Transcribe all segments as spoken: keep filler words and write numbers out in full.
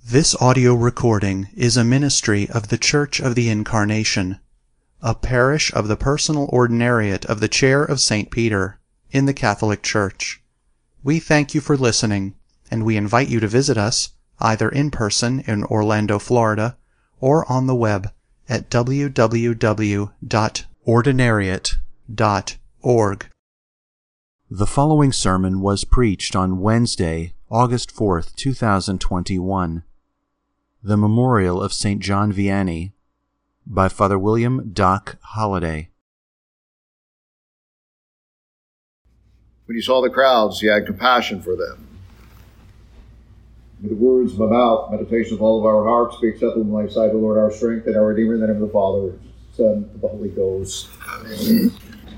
This audio recording is a ministry of the Church of the Incarnation, a parish of the personal ordinariate of the Chair of Saint Peter in the Catholic Church. We thank you for listening, and we invite you to visit us either in person in Orlando, Florida, or on the web at w w w dot ordinariate dot org. The following sermon was preached on Wednesday, August fourth, two thousand twenty-one. The Memorial of Saint John Vianney by Father William Doc Holliday. When he saw the crowds, he had compassion for them. With the words of my mouth, meditation of all of our hearts, be acceptable in thy sight, O Lord, our strength and our Redeemer, in the name of the Father, Son, and the Holy Ghost. Amen.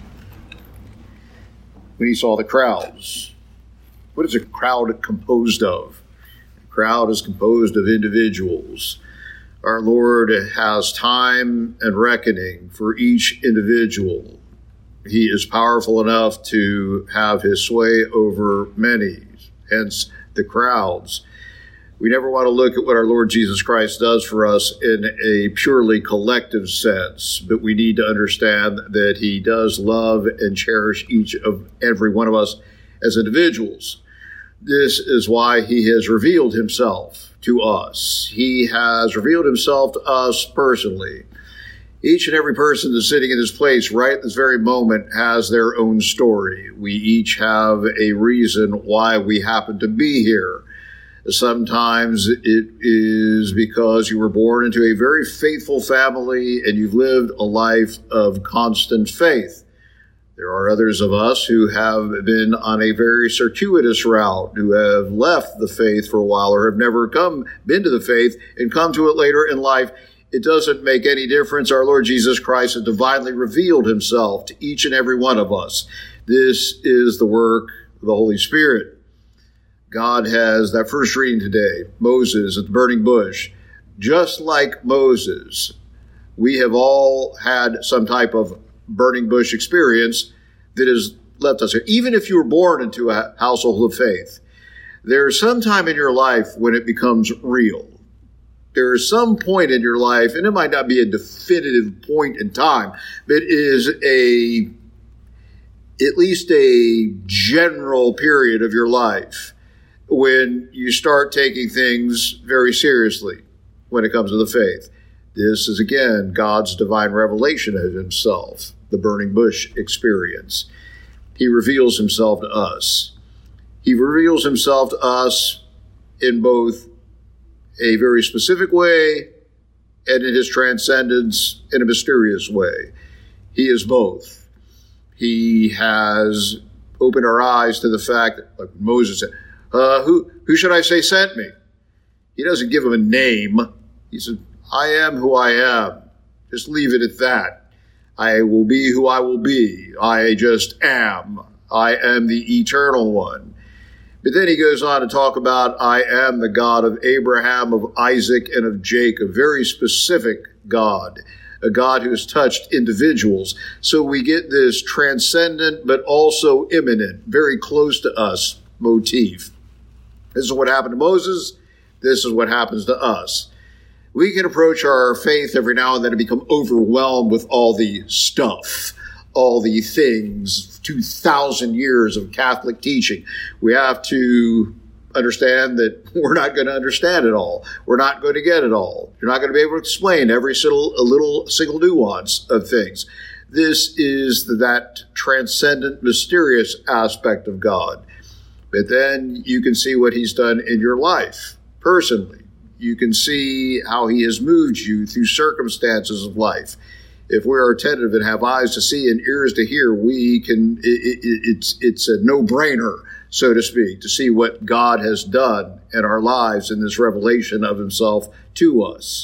When he saw the crowds, what is a crowd composed of? A crowd is composed of individuals. Our Lord has time and reckoning for each individual. He is powerful enough to have his sway over many, hence the crowds. We never want to look at what our Lord Jesus Christ does for us in a purely collective sense, but we need to understand that he does love and cherish each of every one of us as individuals. This is why he has revealed himself to us. He has revealed himself to us personally. Each and every person that's sitting in this place right at this very moment has their own story. We each have a reason why we happen to be here. Sometimes it is because you were born into a very faithful family and you've lived a life of constant faith. There are others of us who have been on a very circuitous route, who have left the faith for a while or have never come, been to the faith and come to it later in life. It doesn't make any difference. Our Lord Jesus Christ has divinely revealed himself to each and every one of us. This is the work of the Holy Spirit. God has, that first reading today, Moses at the burning bush. Just like Moses, we have all had some type of burning bush experience that has left us here. Even if you were born into a household of faith, there's some time in your life when it becomes real. There is some point in your life, and it might not be a definitive point in time, but it is a, at least a general period of your life when you start taking things very seriously when it comes to the faith. This is, again, God's divine revelation of himself, the burning bush experience. He reveals himself to us. He reveals himself to us in both a very specific way and in his transcendence in a mysterious way. He is both. He has opened our eyes to the fact that, like Moses said, uh, who, who should I say sent me? He doesn't give him a name. He said, I am who I am. Just leave it at that. I will be who I will be. I just am. I am the eternal one. But then he goes on to talk about, I am the God of Abraham, of Isaac, and of Jacob. Very specific God, a God who has touched individuals. So we get this transcendent, but also immanent, very close to us motif. This is what happened to Moses. This is what happens to us. We can approach our faith every now and then and become overwhelmed with all the stuff, all the things, two thousand years of Catholic teaching. We have to understand that we're not going to understand it all. We're not going to get it all. You're not going to be able to explain every single, a little single nuance of things. This is that transcendent, mysterious aspect of God. But then you can see what he's done in your life personally. You can see how he has moved you through circumstances of life. If we are attentive and have eyes to see and ears to hear, we can, it, it, it's, it's a no-brainer, so to speak, to see what God has done in our lives in this revelation of himself to us.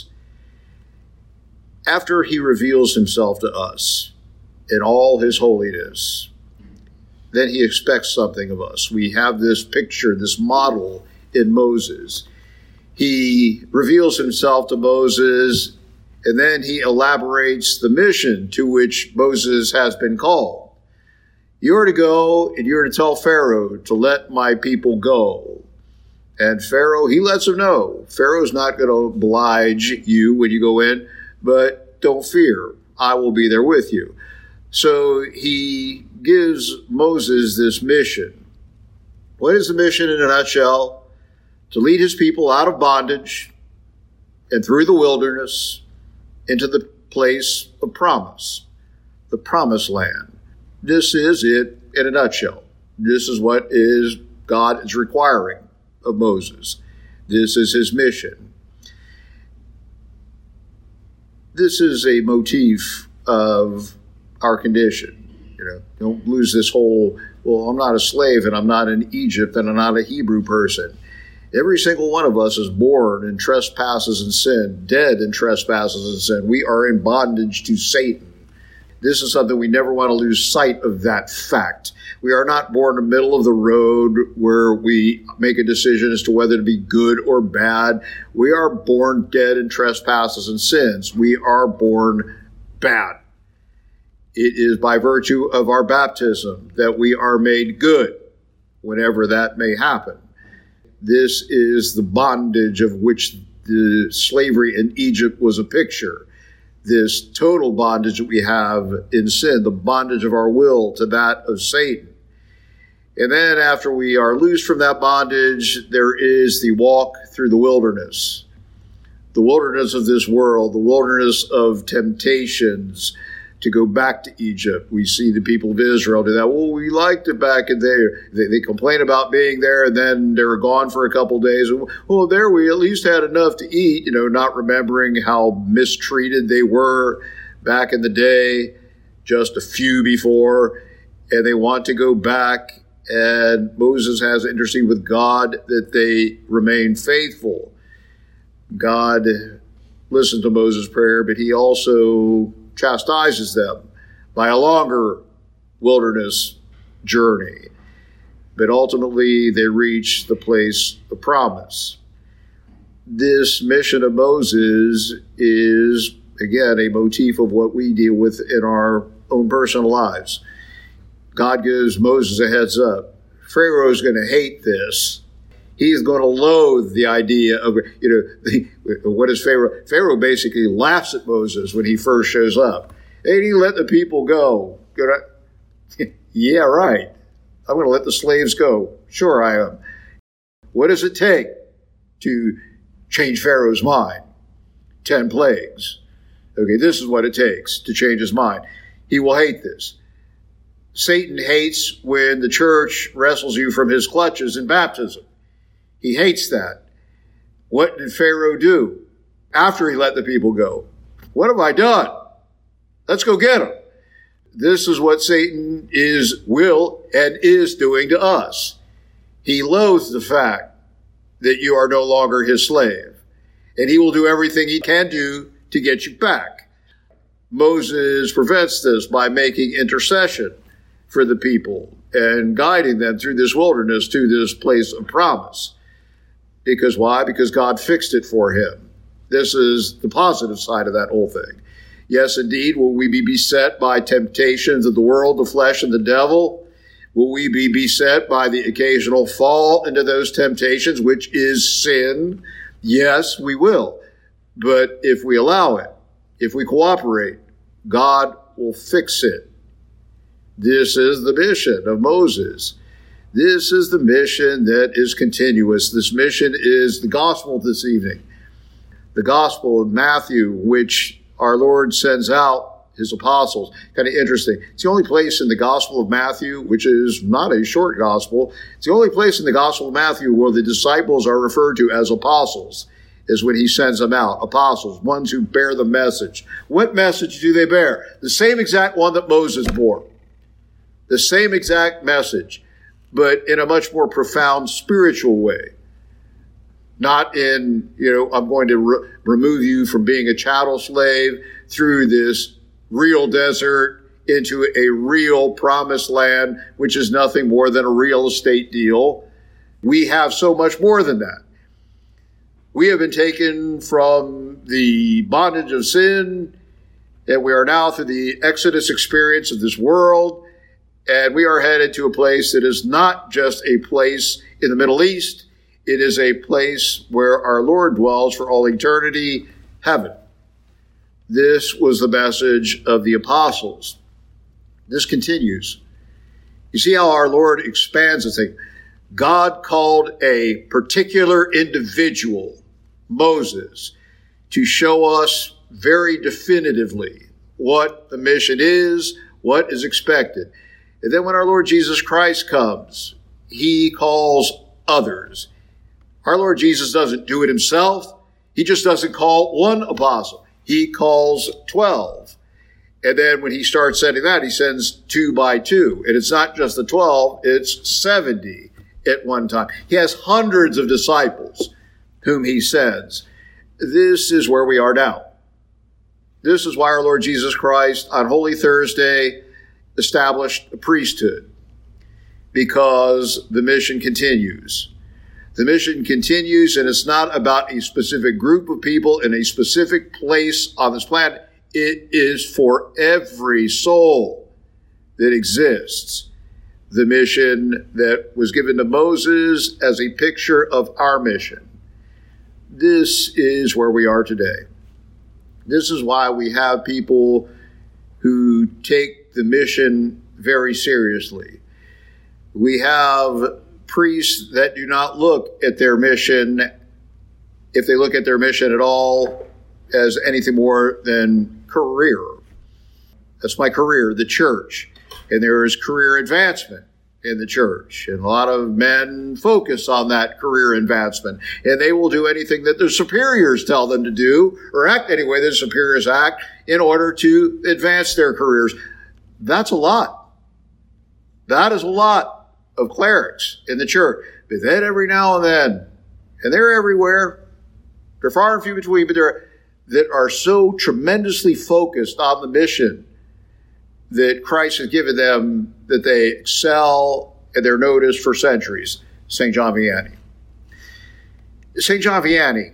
After he reveals himself to us in all his holiness, then he expects something of us. We have this picture, this model in Moses. He reveals himself to Moses, and then he elaborates the mission to which Moses has been called. You are to go and you are to tell Pharaoh to let my people go. And Pharaoh, he lets them know, Pharaoh's not going to oblige you when you go in, but don't fear, I will be there with you. So he gives Moses this mission. What is the mission in a nutshell? To lead his people out of bondage and through the wilderness into the place of promise, the promised land. This is it in a nutshell. This is what is God is requiring of Moses. This is his mission. This is a motif of our condition. You know, don't lose this whole, well, I'm not a slave and I'm not in Egypt and I'm not a Hebrew person. Every single one of us is born in trespasses and sin, dead in trespasses and sin. We are in bondage to Satan. This is something we never want to lose sight of, that fact. We are not born in the middle of the road where we make a decision as to whether to be good or bad. We are born dead in trespasses and sins. We are born bad. It is by virtue of our baptism that we are made good, whenever that may happen. This is the bondage of which the slavery in Egypt was a picture. This total bondage that we have in sin, the bondage of our will to that of Satan. And then after we are loosed from that bondage, there is the walk through the wilderness. The wilderness of this world, the wilderness of temptations to go back to Egypt. We see the people of Israel do that. Well, we liked it back in there. They, they complain about being there, and then they were gone for a couple of days. Well, there we at least had enough to eat, you know, not remembering how mistreated they were back in the day, just a few before, and they want to go back, and Moses has to intercede with God that they remain faithful. God listened to Moses' prayer, but he also chastises them by a longer wilderness journey. But ultimately, they reach the place of promise. This mission of Moses is, again, a motif of what we deal with in our own personal lives. God gives Moses a heads up. Pharaoh's going to hate this. He's going to loathe the idea of, you know, the, what is Pharaoh? Pharaoh basically laughs at Moses when he first shows up. Hey, he let the people go. Yeah, right. I'm going to let the slaves go. Sure I am. What does it take to change Pharaoh's mind? Ten plagues. Okay, this is what it takes to change his mind. He will hate this. Satan hates when the church wrestles you from his clutches in baptism. He hates that. What did Pharaoh do after he let the people go? What have I done? Let's go get him. This is what Satan is, will, and is doing to us. He loathes the fact that you are no longer his slave, and he will do everything he can do to get you back. Moses prevents this by making intercession for the people and guiding them through this wilderness to this place of promise. Because why? Because God fixed it for him. This is the positive side of that whole thing. Yes, indeed, will we be beset by temptations of the world, the flesh, and the devil? Will we be beset by the occasional fall into those temptations, which is sin? Yes, we will. But if we allow it, if we cooperate, God will fix it. This is the mission of Moses. This is the mission that is continuous. This mission is the gospel this evening. The gospel of Matthew, which our Lord sends out his apostles. Kind of interesting. It's the only place in the gospel of Matthew, which is not a short gospel, it's the only place in the gospel of Matthew where the disciples are referred to as apostles, is when he sends them out. Apostles, ones who bear the message. What message do they bear? The same exact one that Moses bore. The same exact message, but in a much more profound spiritual way. Not in, you know, I'm going to re- remove you from being a chattel slave through this real desert into a real promised land, which is nothing more than a real estate deal. We have so much more than that. We have been taken from the bondage of sin, and we are now through the Exodus experience of this world, and we are headed to a place that is not just a place in the Middle East. It is a place where our Lord dwells for all eternity, heaven. This was the message of the apostles. This continues. You see how our Lord expands the thing. God called a particular individual, Moses, to show us very definitively what the mission is, what is expected. And then when our Lord Jesus Christ comes, he calls others. Our Lord Jesus doesn't do it himself. He just doesn't call one apostle. He calls twelve. And then when he starts sending that, he sends two by two. And it's not just the twelve, it's seventy at one time. He has hundreds of disciples whom he sends. This is where we are now. This is why our Lord Jesus Christ on Holy Thursday established a priesthood, because the mission continues. The mission continues, and it's not about a specific group of people in a specific place on this planet. It is for every soul that exists. The mission that was given to Moses as a picture of our mission. This is where we are today. This is why we have people who take the mission very seriously. We have priests that do not look at their mission, if they look at their mission at all, as anything more than career. That's my career, the church. And there is career advancement in the church. And a lot of men focus on that career advancement. And they will do anything that their superiors tell them to do, or act any way their superiors act, in order to advance their careers. That's a lot. That is a lot of clerics in the church. But then every now and then, and they're everywhere, they're far and few between, but they're that are so tremendously focused on the mission that Christ has given them that they excel and they're noticed for centuries. Saint John Vianney. Saint John Vianney,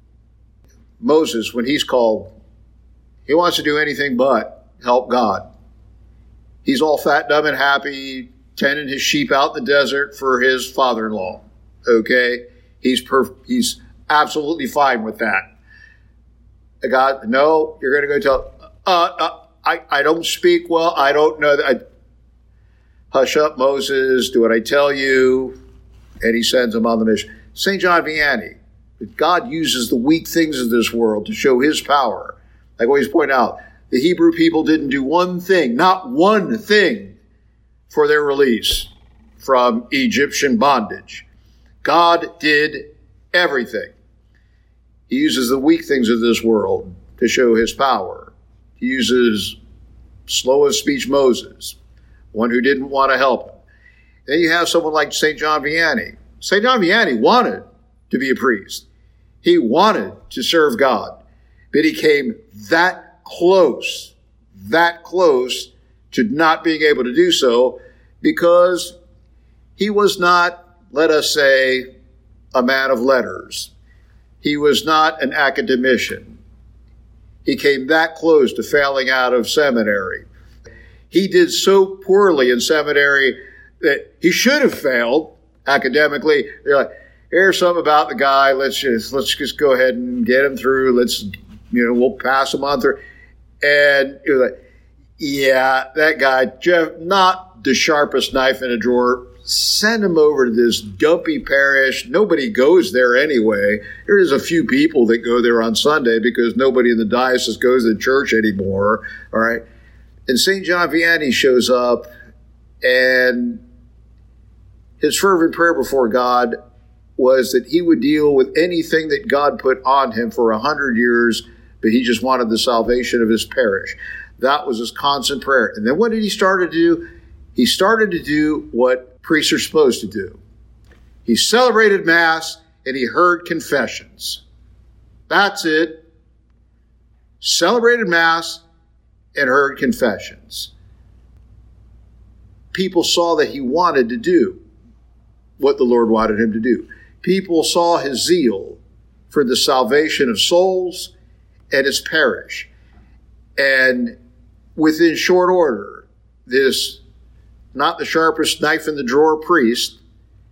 Moses, when he's called, he wants to do anything but help God. He's all fat, dumb, and happy, tending his sheep out in the desert for his father-in-law. Okay? He's perf- he's absolutely fine with that. God, no, you're going to go tell, uh, uh, I, I don't speak well. I don't know that. I, Hush up, Moses, do what I tell you. And he sends him on the mission. Saint John Vianney, God uses the weak things of this world to show his power. I always point out, the Hebrew people didn't do one thing, not one thing, for their release from Egyptian bondage. God did everything. He uses the weak things of this world to show his power. He uses slow of speech Moses, one who didn't want to help him. Then you have someone like Saint John Vianney. Saint John Vianney wanted to be a priest. He wanted to serve God, but he came that close, that close to not being able to do so because he was not, let us say, a man of letters. He was not an academician. He came that close to failing out of seminary. He did so poorly in seminary that he should have failed academically. They're like, here's something about the guy. Let's just let's just go ahead and get him through. Let's, you know, we'll pass him on through. And it was like, yeah, that guy, Jeff, not the sharpest knife in a drawer. Send him over to this dumpy parish. Nobody goes there anyway. There's a few people that go there on Sunday because nobody in the diocese goes to church anymore. All right. And Saint John Vianney shows up, and his fervent prayer before God was that he would deal with anything that God put on him for a hundred years, but he just wanted the salvation of his parish. That was his constant prayer. And then what did he start to do? He started to do what priests are supposed to do. He celebrated Mass and he heard confessions. That's it. Celebrated Mass and heard confessions. People saw that he wanted to do what the Lord wanted him to do. People saw his zeal for the salvation of souls and his parish. And within short order, this not the sharpest knife in the drawer priest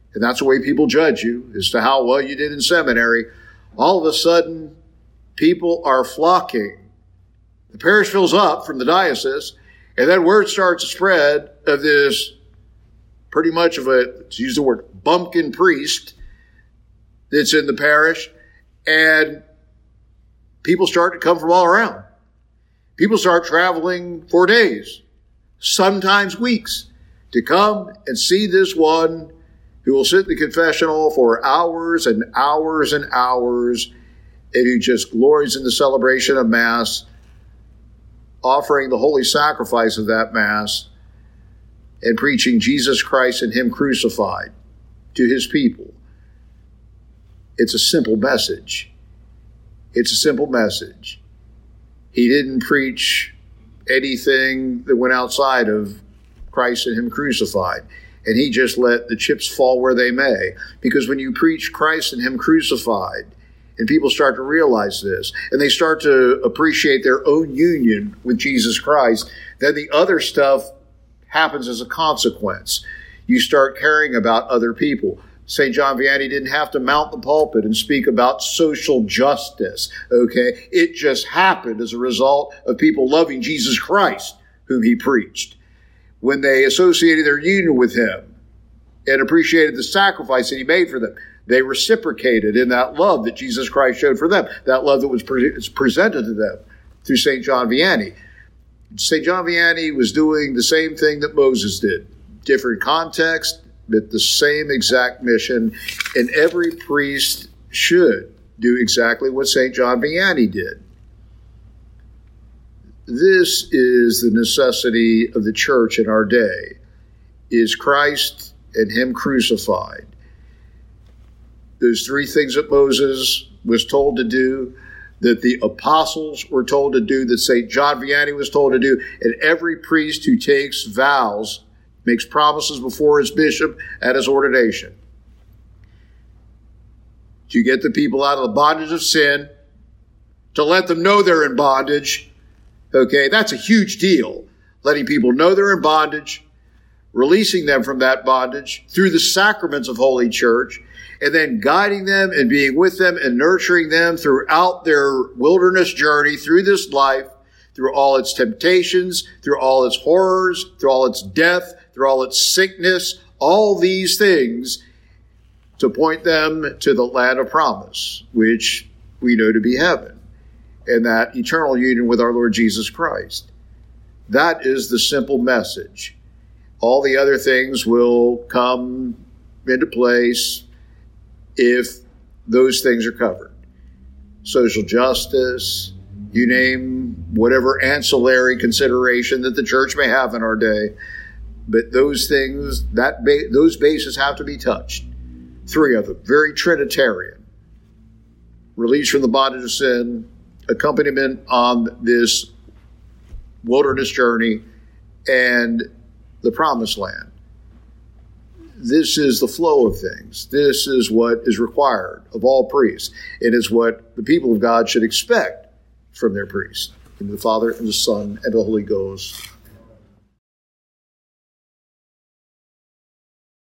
And that's the way people judge you, as to how well you did in seminary. All of a sudden, people are flocking. The parish fills up from the diocese, and then word starts to spread of this pretty much of a, to use the word, bumpkin priest that's in the parish, and people start to come from all around. People start traveling for days, sometimes weeks, to come and see this one who will sit in the confessional for hours and hours and hours, and who just glories in the celebration of Mass, offering the holy sacrifice of that Mass, and preaching Jesus Christ and Him crucified to His people. It's a simple message. It's a simple message. He didn't preach anything that went outside of Christ and Him crucified. And He just let the chips fall where they may. Because when you preach Christ and Him crucified, and people start to realize this, and they start to appreciate their own union with Jesus Christ, then the other stuff happens as a consequence. You start caring about other people. Saint John Vianney didn't have to mount the pulpit and speak about social justice, okay? It just happened as a result of people loving Jesus Christ, whom he preached. When they associated their union with him and appreciated the sacrifice that he made for them, they reciprocated in that love that Jesus Christ showed for them, that love that was pre- presented to them through Saint John Vianney. Saint John Vianney was doing the same thing that Moses did, different context, but the same exact mission, and every priest should do exactly what Saint John Vianney did. This is the necessity of the church in our day, is Christ and him crucified. Those three things that Moses was told to do, that the apostles were told to do, that Saint John Vianney was told to do, and every priest who takes vows, makes promises before his bishop at his ordination. To get the people out of the bondage of sin, to let them know they're in bondage. Okay, that's a huge deal. Letting people know they're in bondage, releasing them from that bondage through the sacraments of Holy Church, and then guiding them and being with them and nurturing them throughout their wilderness journey through this life, through all its temptations, through all its horrors, through all its death, through all its sickness, all these things to point them to the land of promise, which we know to be heaven, and that eternal union with our Lord Jesus Christ. That is the simple message. All the other things will come into place if those things are covered. Social justice, you name whatever ancillary consideration that the church may have in our day, but those things, that ba- those bases have to be touched. Three of them, very Trinitarian. Release from the bondage of sin, accompaniment on this wilderness journey, and the promised land. This is the flow of things. This is what is required of all priests. It is what the people of God should expect from their priests. In the Father, and the Son, and the Holy Ghost.